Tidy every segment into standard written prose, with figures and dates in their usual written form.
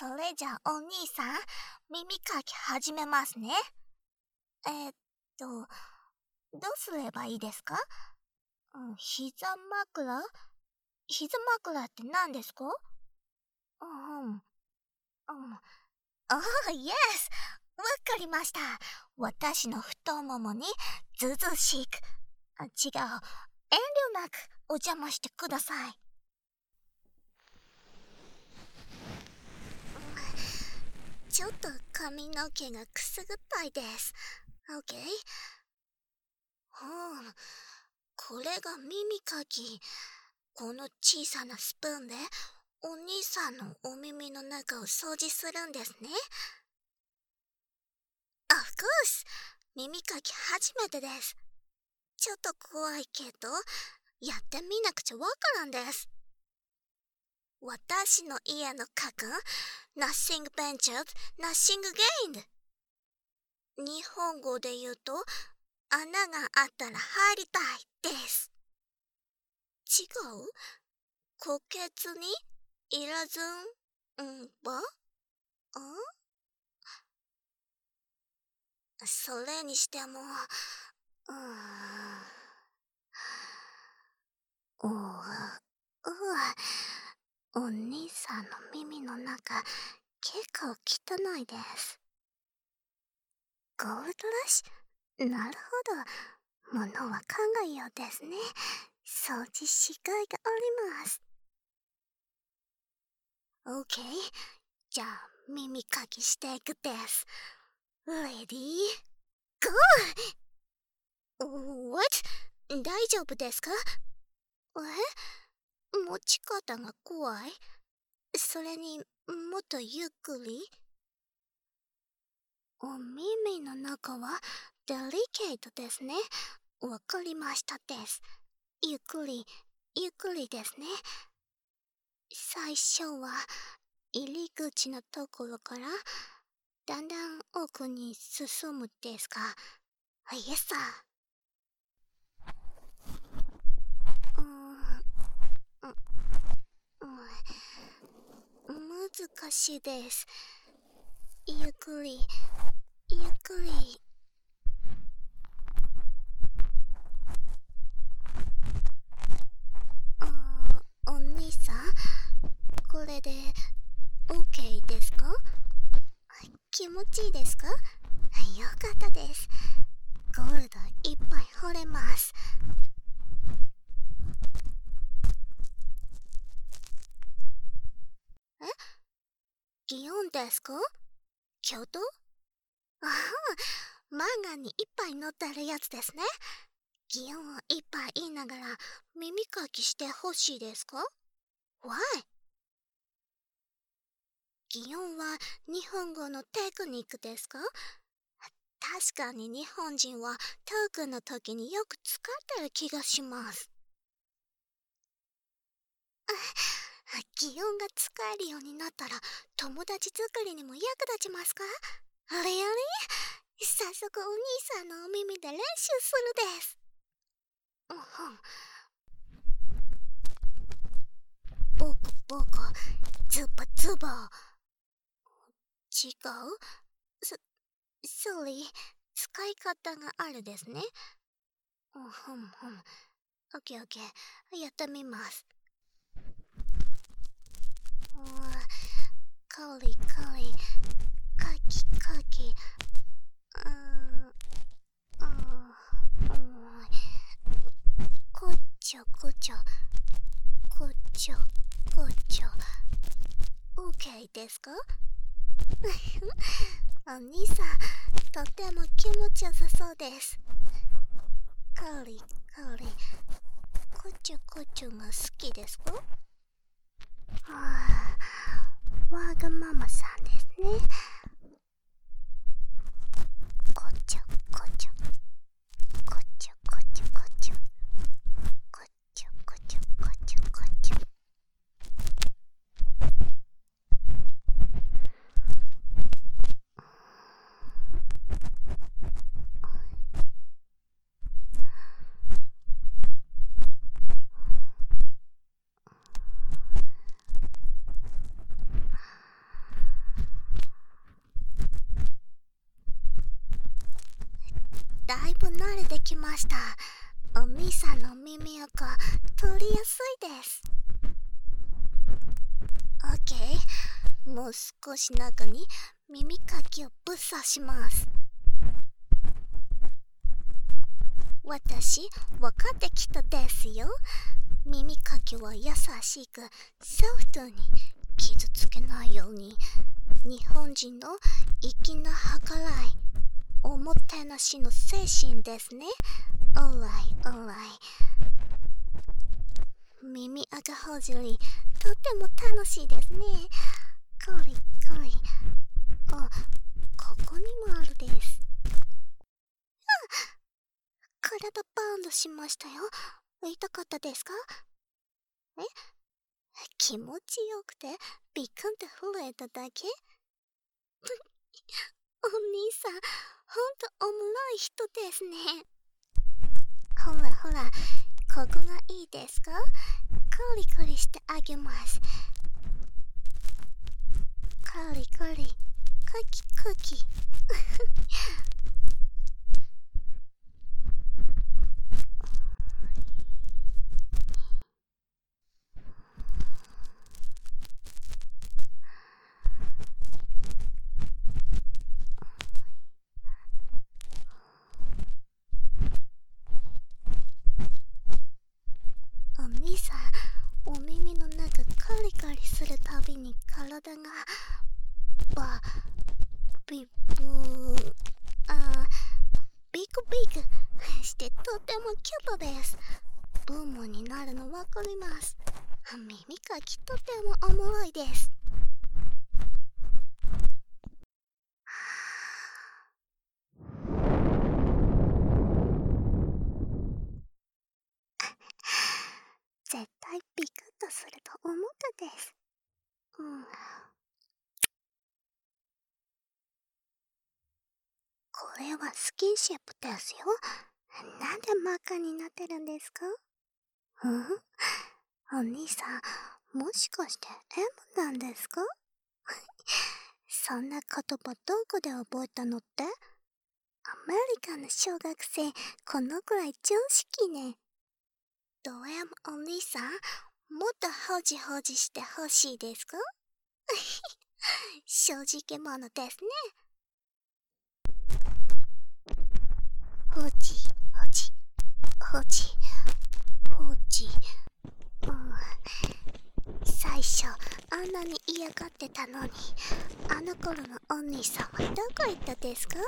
それじゃあお兄さん、耳かき始めますね。どうすればいいですか？膝枕って何ですか？イエス！わかりました。私の太ももにずずしく。違う。遠慮なくお邪魔してください。ちょっと髪の毛がくすぐったいです。OK？ これが耳かき。この小さなスプーンでお兄さんのお耳の中を掃除するんですね。Of course！ 耳かき初めてです。ちょっと怖いけど、やってみなくちゃわからんです。私の家の家訓、Nothing ventured, nothing gained。日本語で言うと、穴があったら入りたいです。違う？虎穴にいらずんば？それにしても、お兄さんの耳の中、結構汚いです。ゴールドラッシュ？なるほど。ものは考えようですね。掃除しがいがあります。OK。じゃあ、耳かきしていくです。レディー、ゴー！ What？ 大丈夫ですか？持ち方が怖い？それにもっとゆっくり？お耳の中はデリケートですね。わかりましたです。ゆっくりですね。最初は入り口のところからだんだん奥に進むですか？イエスさ。難しいです。ゆっくり。お兄さん、これで OK ですか？気持ちいいですか？よかったです。ゴールドいっぱい掘れます。擬音ですか？京都？漫画にいっぱい載ってるやつですね。擬音をいっぱい言いながら耳かきしてほしいですか？ Why？ 擬音は日本語のテクニックですか？確かに日本人はトークの時によく使ってる気がします。擬音が使えるようになったら友達作りにも役立ちますか？あれ？早速お兄さんのお耳で練習するです。ボコボコ、ズバズバ。違う？ソリー、使い方があるですね。オッケー、やってみます。カリ、カキ。こっちょ。OK ですか？お兄さん、とても気持ちよさそうです。カリ、こちょが好きですか？わがままさんですね。こちょ。 慣れてきました。お兄さんの耳垢取りやすいです。OK。もう少し中に耳かきをぶっ刺します。私、分かってきたですよ。耳かきは優しく、ソフトに傷つけないように。日本人の粋な計らい、おもてなしの精神ですね。Alright。耳垢ほじり、とても楽しいですね。コリ。あ、ここにもあるです。体バウンドしましたよ。痛かったですか？気持ちよくてビクンって震えただけ？お兄さん、ほんとおもろい人ですね。ほら、ここがいいですか？コリしてあげます。コリ、クキ。お兄さん、お耳の中カリするたびに体がビクしてとてもキュートです。ブームになるのわかります。耳かきとてもおもろいです。絶対ビクッとすると思ったです。これはスキンシップですよ。なんで真っ赤になってるんですか？お兄さん、もしかして M なんですか？そんな言葉どこで覚えたのって？アメリカの小学生、このくらい常識ね。ド M お兄さん、もっとホジしてほしいですか？正直者ですね。ほじ。最初、あんなに嫌がってたのに、あの頃のお兄さんはどこ行ったですか？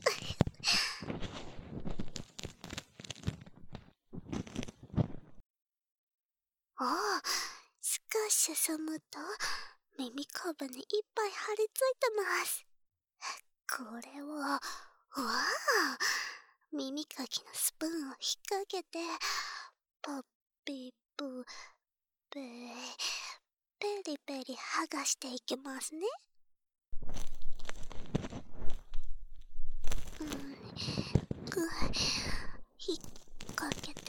少し進むと、耳かぶにいっぱい張り付いてます。これは、耳かきのスプーンを引っ掛けて、ポッピプペリ剥がしていきますね。引っ掛けて、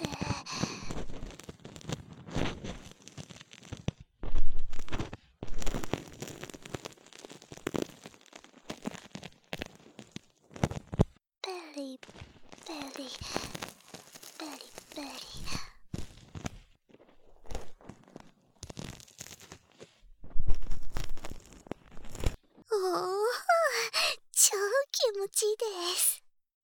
ペリ。超気持ちいいです。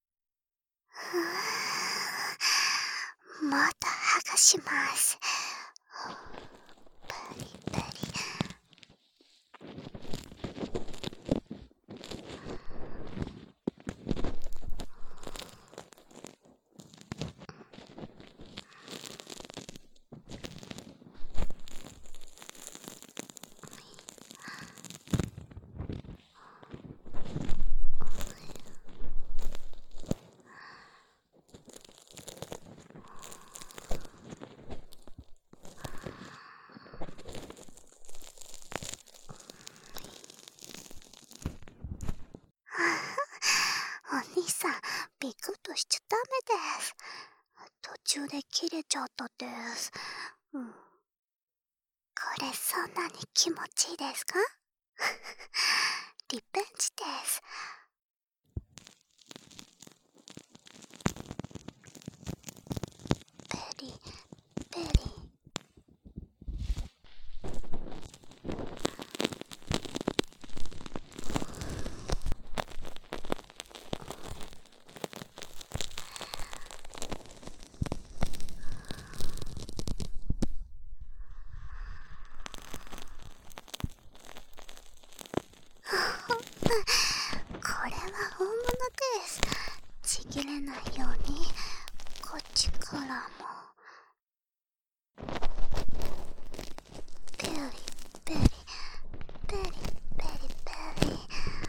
また剥がします。お兄さん、ビクッとしちゃダメです。途中で切れちゃったです。これそんなに気持ちいいですか？リベンジです。 ベリー。これは本物です。ちぎれないようにこっちからもベリーベリーベリーベリーベリー。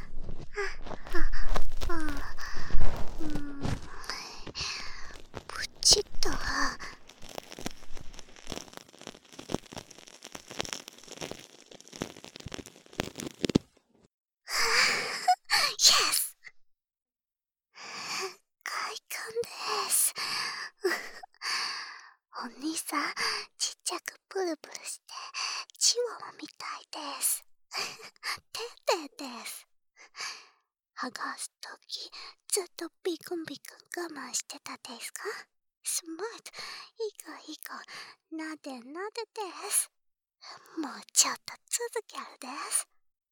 プチッと。イエス。快感です。お兄さん、ちっちゃくプルプルしてチワワみたいです。テテです。剥がすときずっとビクンビクン我慢してたですか？スマート。いい子いい子。なでなでです。もうちょっと続けるです。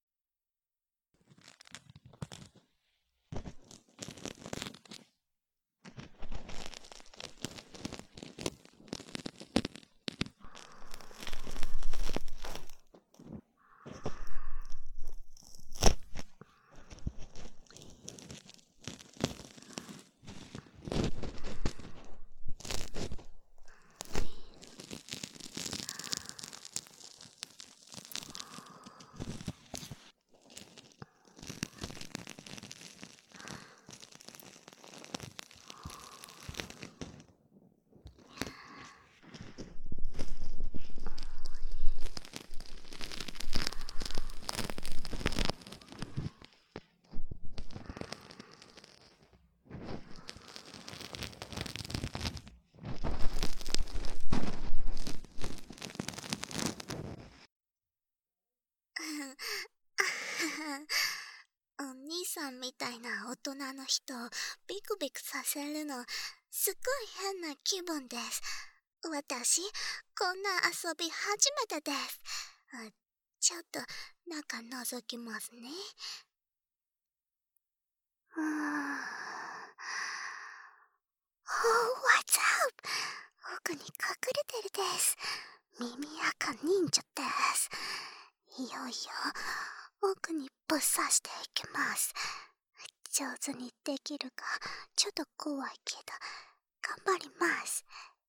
お兄さんみたいな大人の人をビクビクさせるのすっごい変な気分です。私こんな遊び初めてです。ちょっと中覗きますね。What's up? 奥に隠れてるです。耳垢忍者です。いよいよ奥にぶっ刺していきます。上手にできるかちょっと怖いけど頑張ります。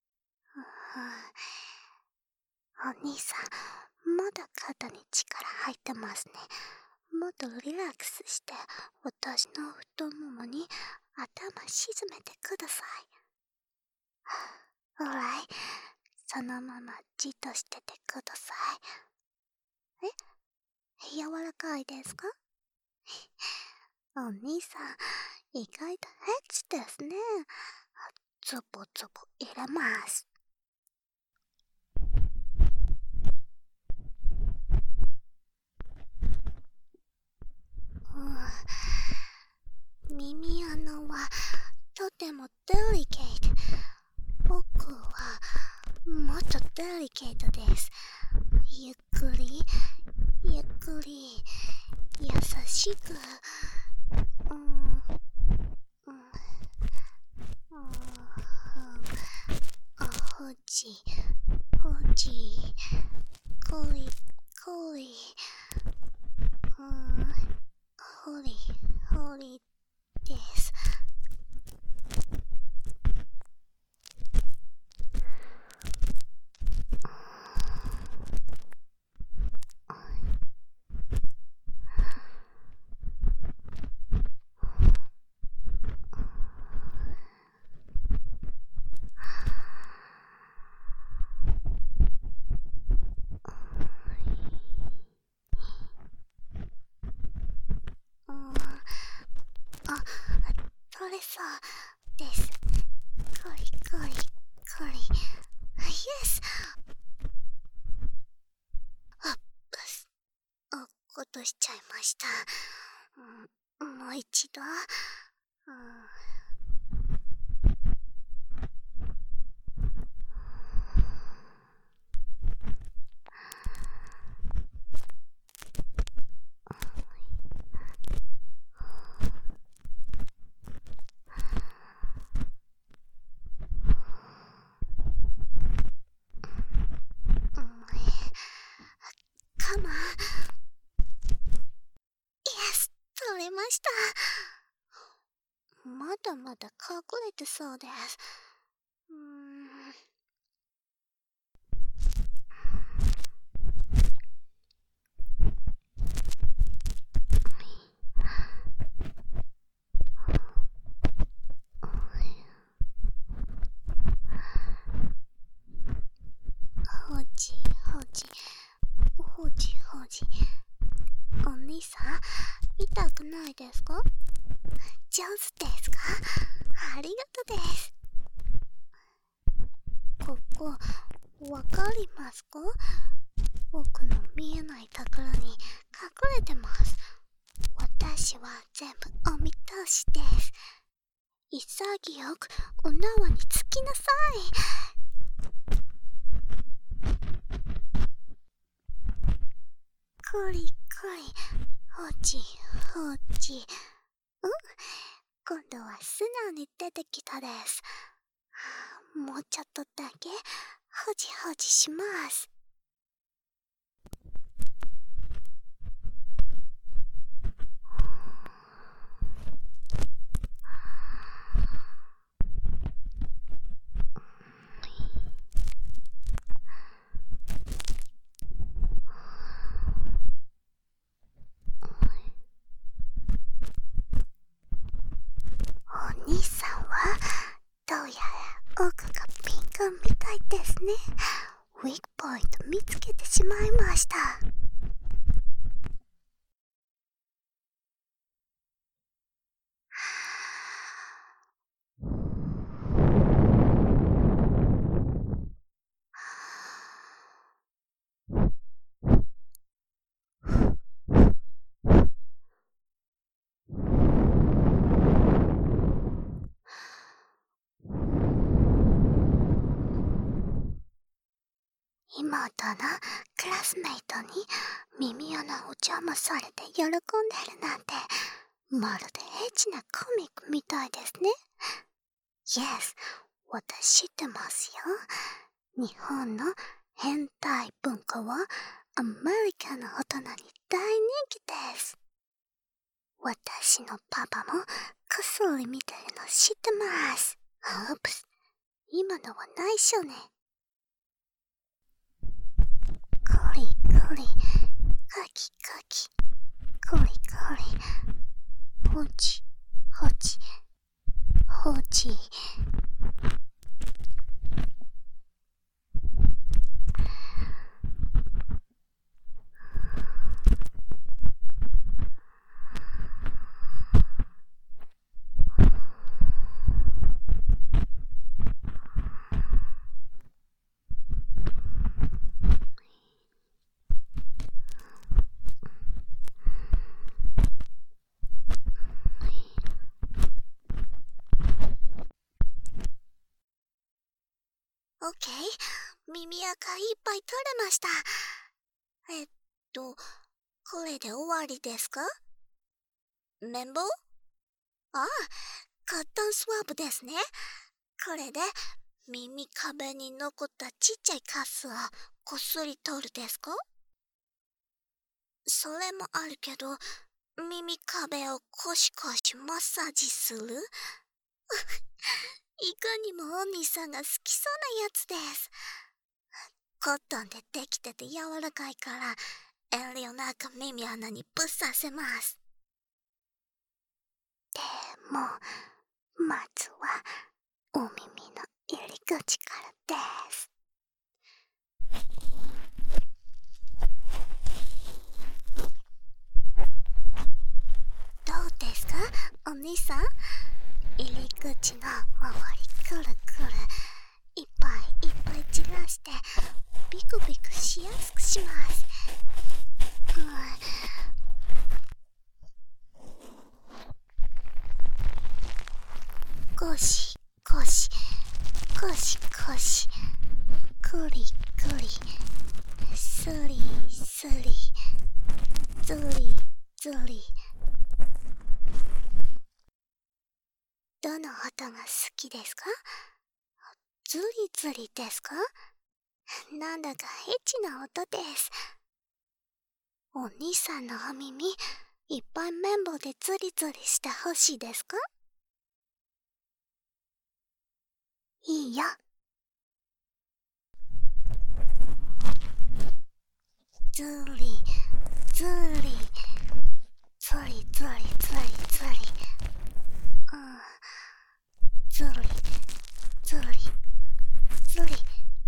お兄さん、まだ肩に力入ってますね。もっとリラックスして私の太ももに頭沈めてください。Alright、 そのままじっとしててください。柔らかいですか？お兄さん、意外とヘッチですね。ズボズボ入れます。耳穴はとてもデリケート。僕はもっとデリケートです。ゆっくりゆっくり優しく。ほじほじこいこい。ほりほりです。取れそうです。コリコリコリ。イエス。ブス。落っことしちゃいました。もう一度。 ました。まだまだ隠れてそうです。ほじほじほじほじ。お兄さん、痛くないですか？上手ですか？ありがとうです。ここ、わかりますか？僕の見えないところに隠れてます。私は全部お見通しです。潔くお縄につきなさい。こりこり、ほじほじ。今度は素直に出てきたです。もうちょっとだけほじほじします。お兄さんはどうやら奥がピンクみたいですね。ウィークポイント見つけてしまいました。妹のクラスメイトに耳穴を邪魔されて喜んでるなんて、まるでエッチなコミックみたいですね。Yes、私知ってますよ。日本の変態文化はアメリカの大人に大人気です。私のパパもこっそり見てるの知ってます。オープス、今のは内緒ね。コリコリ、カキカキ、コリコリ、ほちほちほち。オッケー、耳垢いっぱい取れました。これで終わりですか？綿棒？ああ、カッタンスワープですね。これで耳壁に残ったちっちゃいカスをこっそり取るですか？それもあるけど、耳壁をコシコシマッサージするいかにもお兄さんが好きそうなやつです。コットンでできてて柔らかいから遠慮なく耳穴にぶっ刺せます。でもまずはお耳の入り口からです。どうですかお兄さん？入り口の周りくるくるいっぱいいっぱい散らしてビクビクしやすくします。ゴシゴシゴシゴシ、クリクリ、スリスリ、ズリズリ。どの音が好きですか？ズリズリですか？なんだかエッチな音です。お兄さんのお耳、 いっぱい綿棒でズリズリしてほしいですか？いいよ。ズリズリズリズリズリズリ、ズリズリズリ。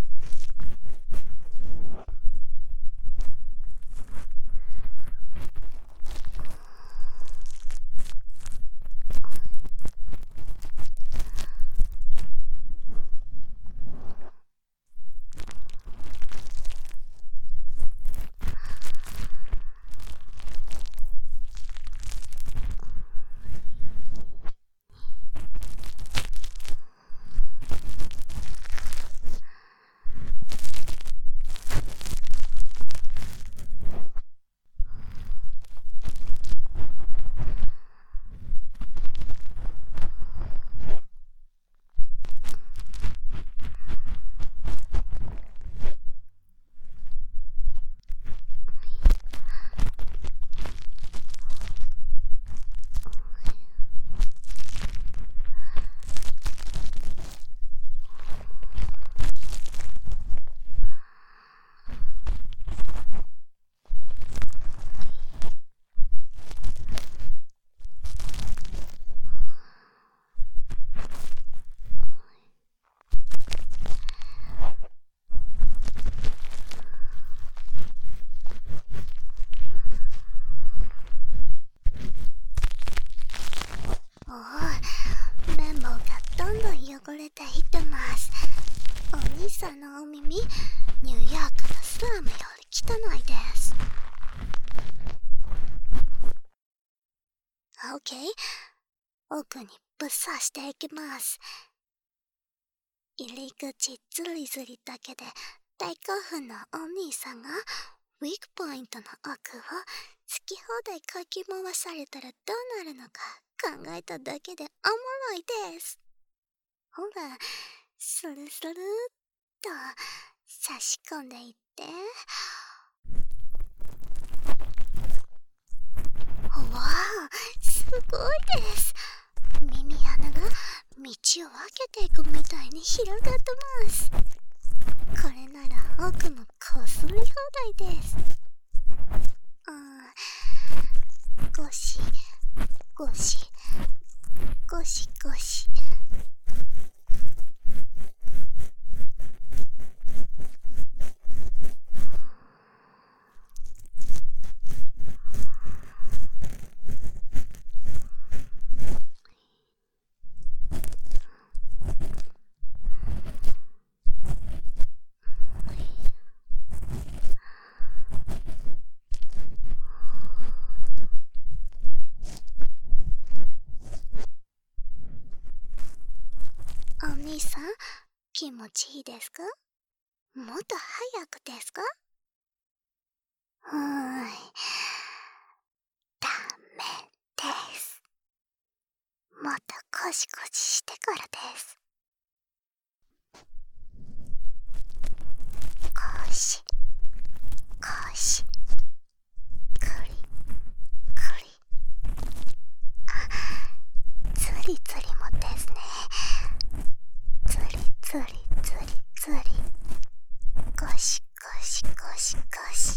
綿棒がどんどん汚れていってます。お兄さんのお耳、ニューヨークのスラムより汚いです。OK、 奥にぶっ刺していきます。入り口ズリズリだけで大興奮のお兄さんがウィークポイントの奥を好き放題かき回されたらどうなるのか考えただけでおもろいです。ほら、スルスルっと差し込んでいって。わあ、すごいです。耳穴が道を分けていくみたいに広がってます。これなら奥もこすり放題です。ゴシゴシゴシゴシ。お兄さん、気持ちいいですか？もっと早くですか？ダメです。もっとコシコシしてからです。コシコシ、クリクリ、ズリズリもですね。ズリズリズリズリ、ゴシゴシゴシゴシ。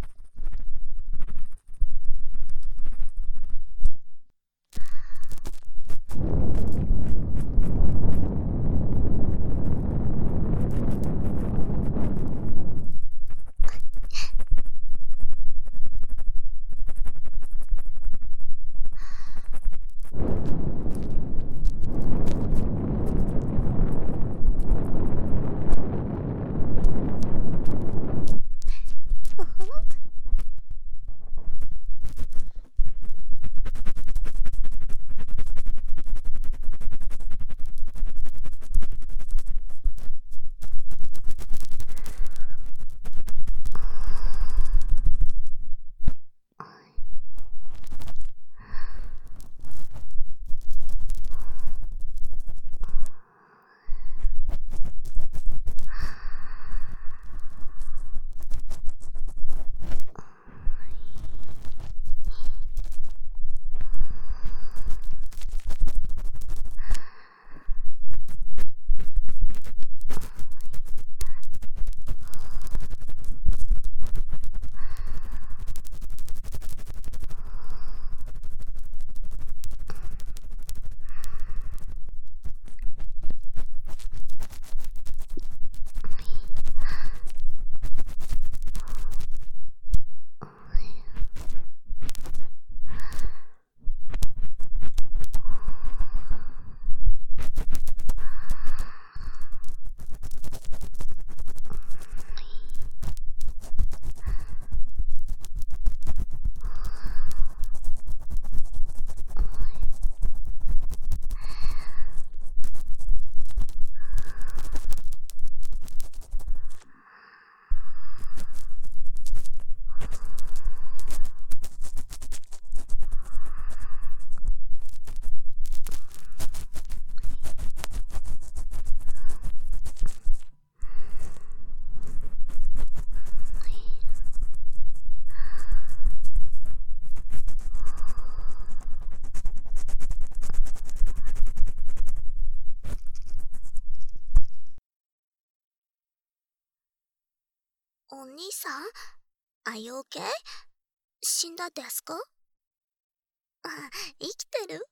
お兄さん、Are you okay? 死んだですか？あ、生きてる？よ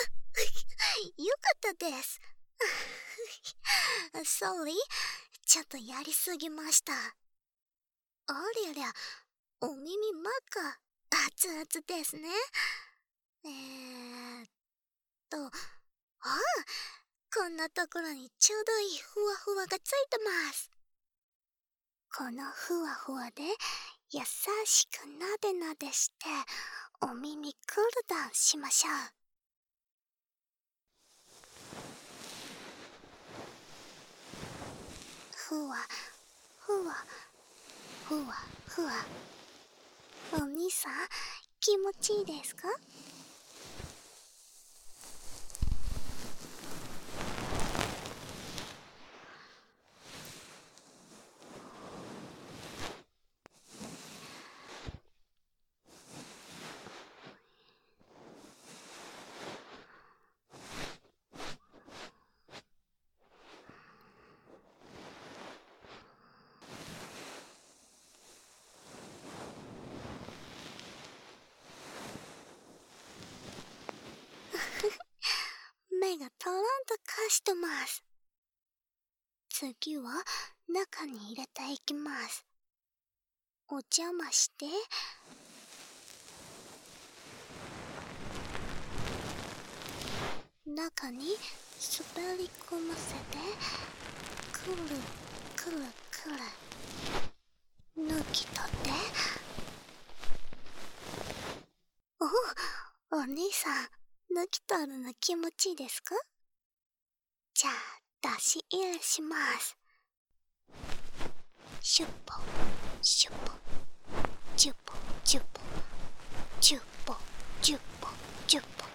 かったです。Sorry、ちょっとやりすぎました。ありゃりゃ、お耳真っ赤、熱々ですね。ああ、こんなところにちょうどいいふわふわがついてます。このふわふわで優しくなでなでしてお耳クールダウンしましょう。ふわふわふわふわ。お兄さん、気持ちいいですか？目がトロンと化してます。次は中に入れていきます。お邪魔して。中に滑り込ませてくるくるくる抜き取って。お兄さん、抜き取るの気持ちいいですか？じゃあ出し入れします。シュッポシュッポジュッポジュッポジュッポジュッポジュッポ。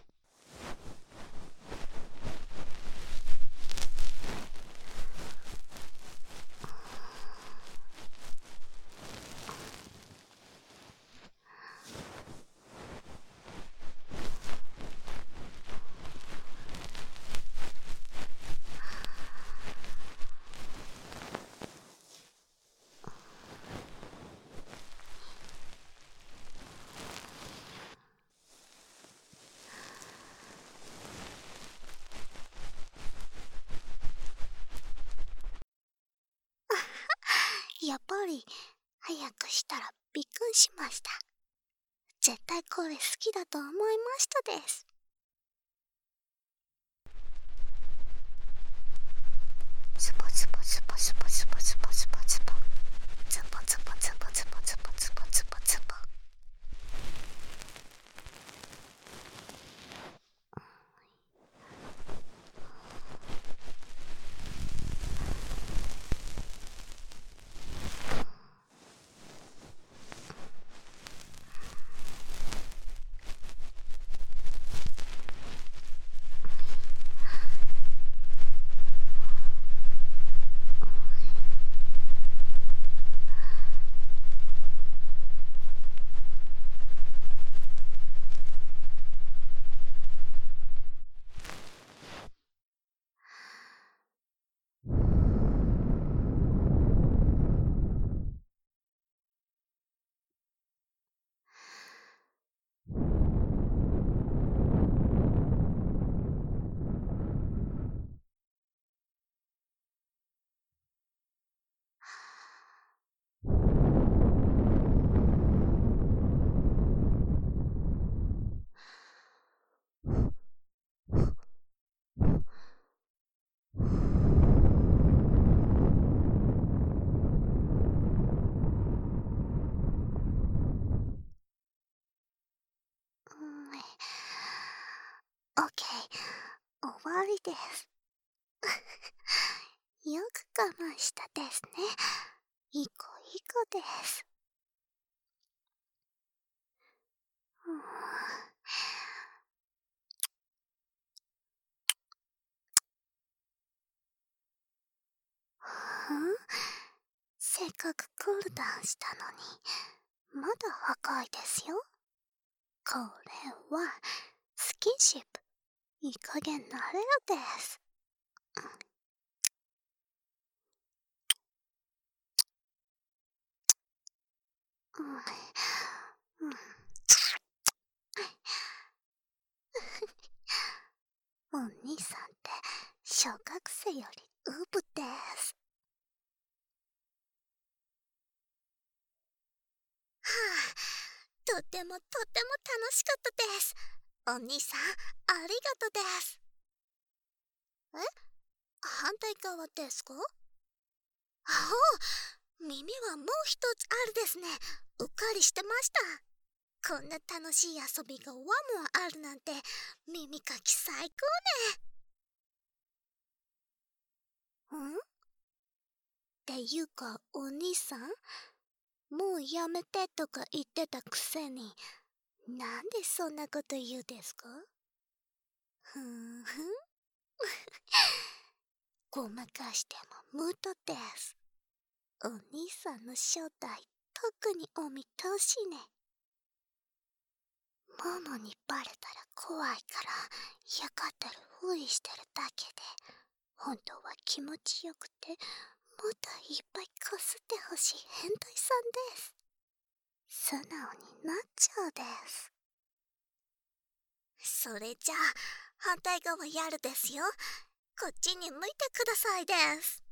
やっぱり早くしたらびっくりしました。絶対これ好きだと思いましたです。ズボズボズボズボズボズボズボズボズボズボズボズボズボズボズボズボ。オッケー、終わりです。よく我慢したですね。いい子いい子です。せっかくクールダウンしたのにまだ赤いですよ。これはスキンシップ、いい加減なれるです。 うん。お兄さんって小学生よりウブです。はあ、とてもとても楽しかったです。お兄さん、ありがとうです。え、反対側ですか？ああ、耳はもう一つあるですね。うっかりしてました。こんな楽しい遊びがワンもあるなんて、耳かき最高ね。っていうか、お兄さん、もうやめてとか言ってたくせに、なんでそんなこと言うですか？ふんふん。ごまかしても無駄です。お兄さんの正体、特にお見通しね。ママにバレたら怖いから、嫌がってるふりしてるだけで、本当は気持ちよくて、もっといっぱいこすってほしい変態さんです。素直になっちゃうです。それじゃあ、反対側やるですよ。こっちに向いてくださいです。